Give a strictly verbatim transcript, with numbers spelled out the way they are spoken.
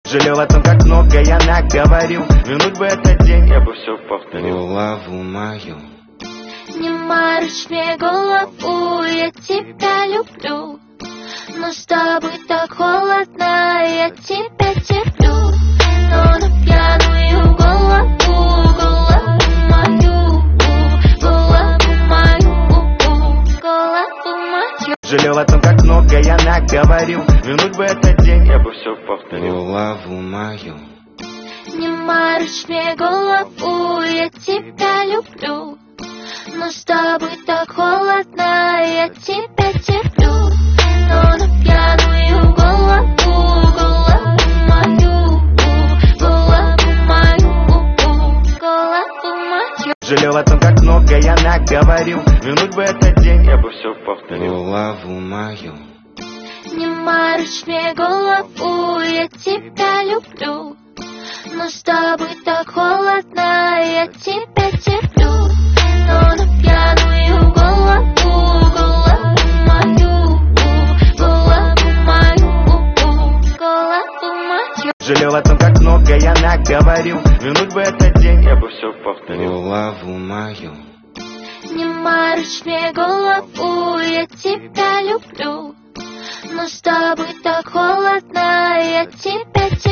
Жалел о том, как много я наговорил. Вернуть бы этот день, я бы все повторил. Голову мою не морочь мне голову, я тебя люблю. Но с тобой так холодно, я тебя терплю. Но на пьяную голову, голову мою, голову мою, голову мою. Жалел о том, как много я наговорил. Вернуть бы этот день, я бы все повторил. Голову мою не морочь мне голову, я тебя люблю. Но с тобой так холодно, я тебя терплю. Но на пьяную голову, голову мою, голову мою, голову мою. Жалел о том, как много я наговорил. Вернуть бы этот день, я бы все повторил. Голову мою не морочь мне голову, я тебя люблю. Но с тобой так холодно, я тебя терплю. Но на пьяную голову, голову мою, голову мою, голову мою. Жалел о том, как много я наговорил. Вернуть бы этот день, я бы все повторил. Голову мою не морочь мне голову, я тебя люблю. Но с тобой так холодно, я тебя терплю.